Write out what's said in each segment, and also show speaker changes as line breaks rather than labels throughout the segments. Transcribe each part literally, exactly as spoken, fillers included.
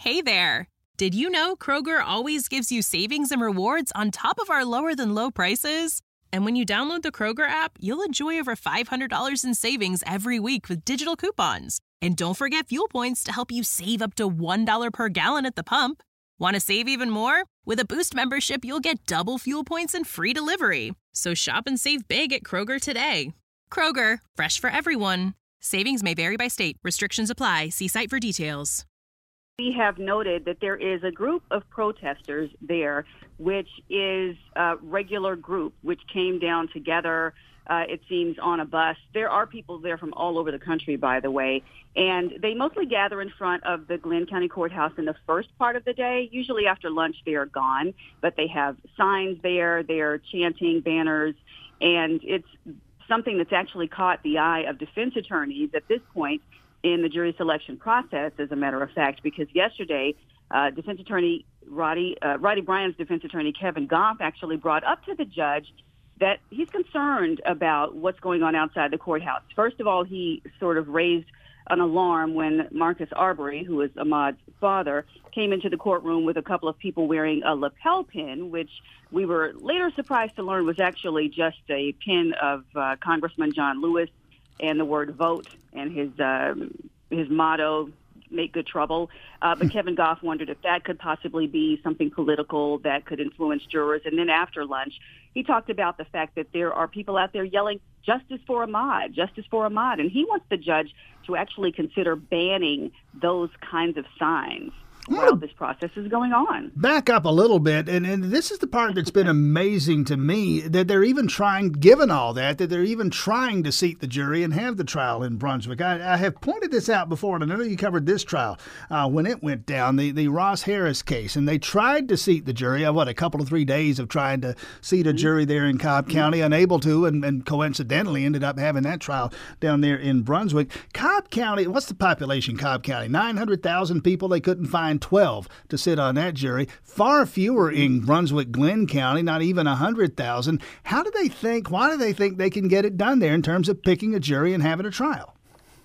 Hey there! Did you know Kroger always gives you savings and rewards on top of our lower-than-low prices? And when you download the Kroger app, you'll enjoy over five hundred dollars in savings every week with digital coupons. And don't forget fuel points to help you save up to one dollar per gallon at the pump. Want to save even more? With a Boost membership, you'll get double fuel points and free delivery. So shop and save big at Kroger today. Kroger, fresh for everyone. Savings may vary by state. Restrictions apply. See site for details.
We have noted that there is a group of protesters there, which is a regular group, which came down together, uh, it seems, on a bus. There are people there from all over the country, by the way, and they mostly gather in front of the Glenn County Courthouse in the first part of the day. Usually after lunch, they are gone, but they have signs there, they are chanting, banners, and it's something that's actually caught the eye of defense attorneys at this point in the jury selection process, as a matter of fact, because yesterday, uh, defense attorney Roddy, uh, Roddy Bryan's defense attorney Kevin Goff actually brought up to the judge that he's concerned about what's going on outside the courthouse. First of all, he sort of raised an alarm when Marcus Arbery, who is Ahmaud's father, came into the courtroom with a couple of people wearing a lapel pin, which we were later surprised to learn was actually just a pin of uh, Congressman John Lewis and the word vote and his uh, his motto, make good trouble. Uh, but Kevin Goff wondered if that could possibly be something political that could influence jurors. And then after lunch, he talked about the fact that there are people out there yelling, justice for Ahmaud, justice for Ahmaud. And he wants the judge to actually consider banning those kinds of signs while this process is going on.
Back up a little bit, and, and this is the part that's been amazing to me, that they're even trying, given all that, that they're even trying to seat the jury and have the trial in Brunswick. I, I have pointed this out before, and I know you covered this trial uh, when it went down, the, the Ross Harris case, and they tried to seat the jury. Uh, what, a couple of three days of trying to seat a jury there in Cobb County, unable to, and, and coincidentally ended up having that trial down there in Brunswick. Cobb County, what's the population, Cobb County? nine hundred thousand people. They couldn't find twelve to sit on that jury. Far fewer in Brunswick, Glenn County, not even one hundred thousand. How do they think, why do they think they can get it done there in terms of picking a jury and having a trial?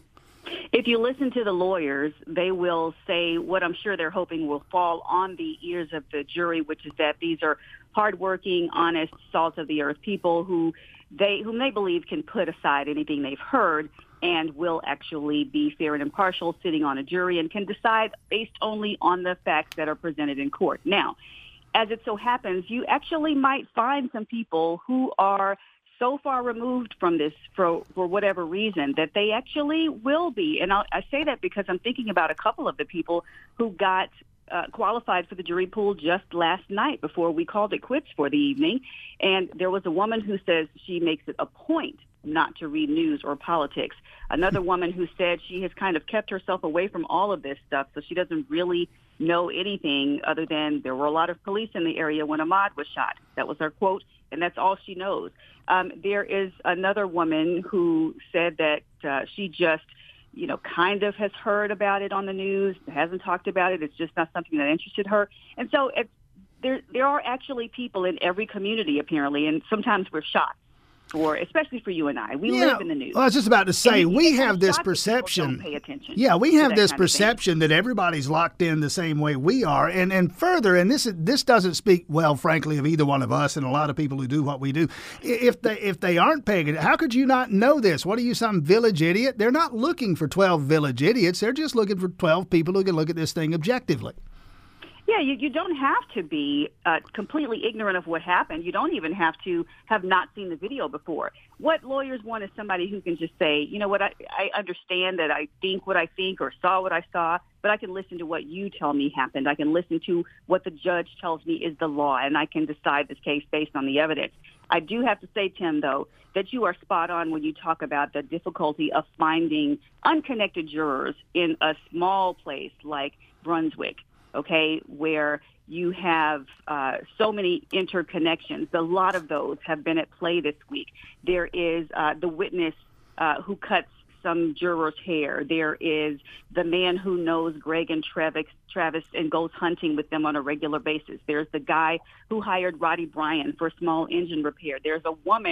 If you listen to the lawyers, they will say what I'm sure they're hoping will fall on the ears of the jury, which is that these are hardworking, honest, salt-of-the-earth people who they whom they believe can put aside anything they've heard and will actually be fair and impartial sitting on a jury and can decide based only on the facts that are presented in court. Now, as it so happens, you actually might find some people who are so far removed from this for, for whatever reason that they actually will be. And I'll, I say that because I'm thinking about a couple of the people who got uh, qualified for the jury pool just last night before we called it quits for the evening. And there was a woman who says she makes it a point not to read news or politics. Another woman who said she has kind of kept herself away from all of this stuff, so she doesn't really know anything other than there were a lot of police in the area when Ahmaud was shot. That was her quote, and that's all she knows. Um, there is another woman who said that uh, she just, you know, kind of has heard about it on the news, hasn't talked about it. It's just not something that interested her. And so it's, there, there are actually people in every community, apparently, and sometimes we're shocked. For, especially for you and I. We
yeah,
live in the news.
Well, I was just about to say,
and
we have this perception.
Don't pay attention
yeah, we have this
that
perception that everybody's locked in the same way we are. And and further, and this is, this doesn't speak well, frankly, of either one of us and a lot of people who do what we do. If they if they aren't paying it, how could you not know this? What are you, some village idiot? They're not looking for twelve village idiots. They're just looking for twelve people who can look at this thing objectively.
Yeah, you, you don't have to be uh, completely ignorant of what happened. You don't even have to have not seen the video before. What lawyers want is somebody who can just say, you know what, I, I understand that I think what I think or saw what I saw, but I can listen to what you tell me happened. I can listen to what the judge tells me is the law, and I can decide this case based on the evidence. I do have to say, Tim, though, that you are spot on when you talk about the difficulty of finding unconnected jurors in a small place like Brunswick. Okay, where you have uh, so many interconnections. A lot of those have been at play this week. There is uh, the witness uh, who cuts some jurors' hair. There is the man who knows Greg and Travis, Travis and goes hunting with them on a regular basis. There's the guy who hired Roddy Bryan for small engine repair. There's a woman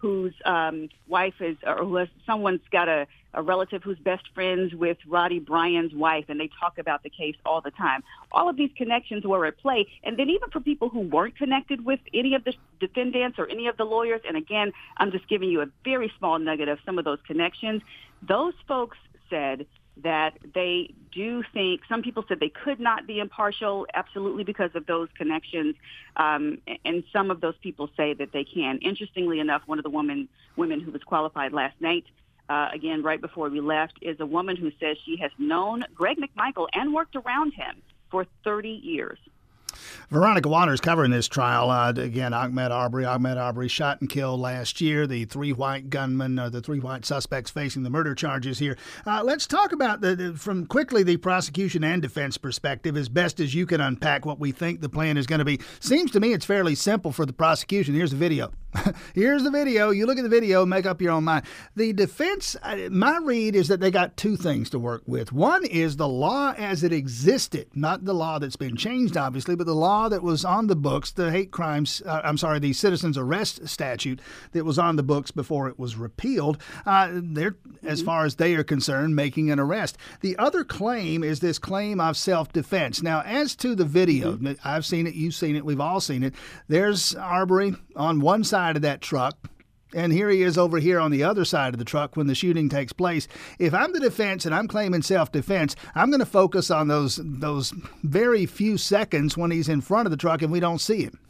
whose um, wife is, or who has, someone's got a, a relative who's best friends with Roddy Bryan's wife, and they talk about the case all the time. All of these connections were at play. And then even for people who weren't connected with any of the defendants or any of the lawyers, and again, I'm just giving you a very small nugget of some of those connections, those folks said that they do think, some people said they could not be impartial, absolutely, because of those connections. Um, and some of those people say that they can. Interestingly enough, one of the women, women who was qualified last night, uh, again, right before we left, is a woman who says she has known Greg McMichael and worked around him for thirty years.
Veronica Waters covering this trial. Uh, again, Ahmaud Arbery. Ahmaud Arbery shot and killed last year. The three white gunmen, uh, the three white suspects facing the murder charges here. Uh, let's talk about, the, the from quickly the prosecution and defense perspective, as best as you can unpack what we think the plan is going to be. Seems to me it's fairly simple for the prosecution. Here's the video. Here's the video. You look at the video, make up your own mind. The defense, my read is that they got two things to work with. One is the law as it existed, not the law that's been changed, obviously, but the law that was on the books, the hate crimes, uh, I'm sorry, the citizens arrest statute that was on the books before it was repealed. Uh, they're, as far as they are concerned, making an arrest. The other claim is this claim of self-defense. Now, as to the video, mm-hmm. I've seen it, you've seen it, we've all seen it. There's Arbery on one side of that truck, and here he is over here on the other side of the truck when the shooting takes place. If I'm the defense and I'm claiming self-defense, I'm going to focus on those those very few seconds when he's in front of the truck and we don't see him.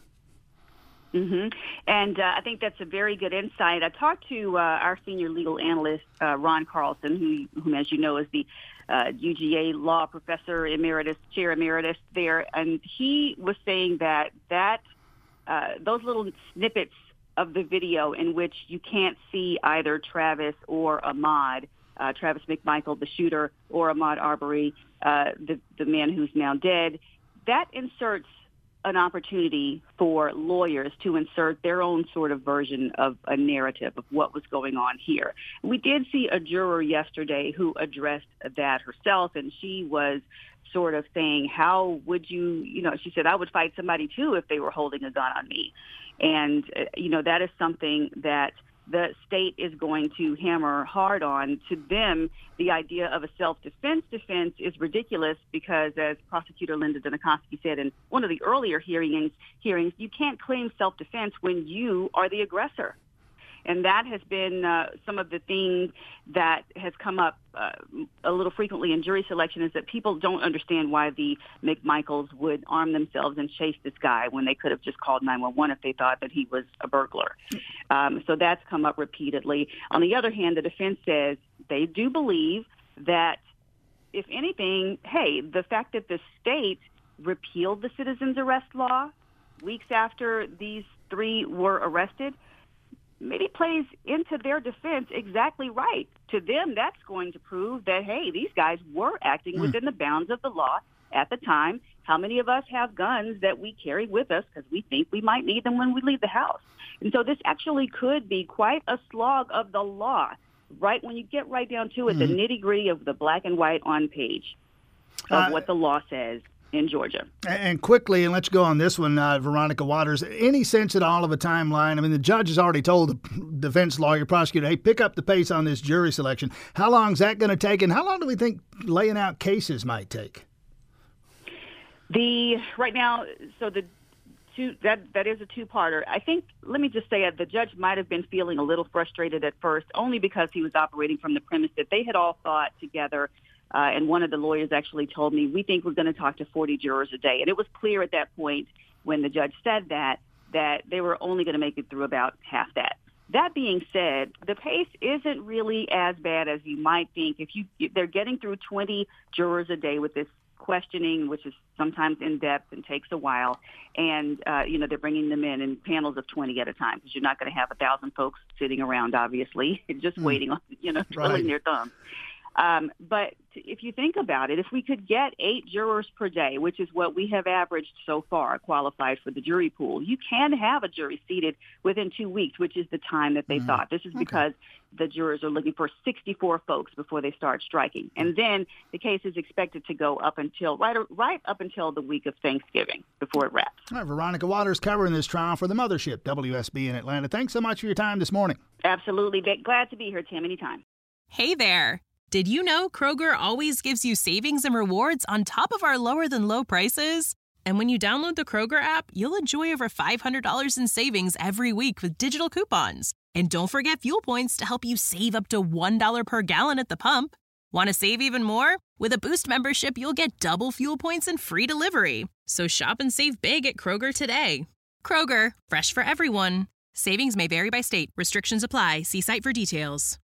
Mm-hmm. And uh, I think that's a very good insight. I talked to uh, our senior legal analyst, uh, Ron Carlson, who, whom, as you know, is the uh, U G A law professor emeritus, chair emeritus there, and he was saying that that uh, those little snippets of the video in which you can't see either Travis or Ahmaud, uh, Travis McMichael, the shooter, or Ahmaud Arbery, uh, the, the man who's now dead, that inserts an opportunity for lawyers to insert their own sort of version of a narrative of what was going on here. We did see a juror yesterday who addressed that herself, and she was sort of saying, how would you, you know, she said, I would fight somebody too if they were holding a gun on me. And, uh, you know, that is something that the state is going to hammer hard on. To them, the idea of a self-defense defense is ridiculous because, as Prosecutor Linda Danakoski said in one of the earlier hearings, hearings, you can't claim self-defense when you are the aggressor. And that has been uh, some of the things that has come up uh, a little frequently in jury selection, is that people don't understand why the McMichaels would arm themselves and chase this guy when they could have just called nine one one if they thought that he was a burglar. Um, so that's come up repeatedly. On the other hand, the defense says they do believe that, if anything, hey, the fact that the state repealed the citizens arrest law weeks after these three were arrested maybe plays into their defense exactly right. To them, that's going to prove that, hey, these guys were acting mm. within the bounds of the law at the time. How many of us have guns that we carry with us because we think we might need them when we leave the house? And so this actually could be quite a slog of the law, right when you get right down to it, mm. the nitty-gritty of the black and white on page of uh, what the law says in Georgia.
And quickly, and let's go on this one, uh, Veronica Waters, any sense at all of a timeline? I mean, the judge has already told the defense lawyer, prosecutor, hey, pick up the pace on this jury selection. How long is that going to take, and how long do we think laying out cases might take?
The right now, so the two that that is a two-parter. I think, let me just say, uh, the judge might have been feeling a little frustrated at first, only because he was operating from the premise that they had all thought together. Uh, and one of the lawyers actually told me, we think we're going to talk to forty jurors a day. And it was clear at that point when the judge said that, that they were only going to make it through about half that. That being said, the pace isn't really as bad as you might think. If you, they're getting through twenty jurors a day with this questioning, which is sometimes in depth and takes a while. And, uh, you know, they're bringing them in in panels of twenty at a time, because you're not going to have a thousand folks sitting around, obviously, just mm. waiting on, you know, twiddling right. their thumbs. Um, but if you think about it, if we could get eight jurors per day, which is what we have averaged so far, qualified for the jury pool, you can have a jury seated within two weeks, which is the time that they mm. thought. This is okay. because the jurors are looking for sixty-four folks before they start striking. And then the case is expected to go up until right, right up until the week of Thanksgiving before before it wraps.
All right, Veronica Waters covering this trial for the Mothership, W S B in Atlanta. Thanks so much for your time this morning.
Absolutely. Glad to be here, Tim, anytime.
Hey there. Did you know Kroger always gives you savings and rewards on top of our lower than low prices? And when you download the Kroger app, you'll enjoy over five hundred dollars in savings every week with digital coupons. And don't forget fuel points to help you save up to one dollar per gallon at the pump. Want to save even more? With a Boost membership, you'll get double fuel points and free delivery. So shop and save big at Kroger today. Kroger, fresh for everyone. Savings may vary by state. Restrictions apply. See site for details.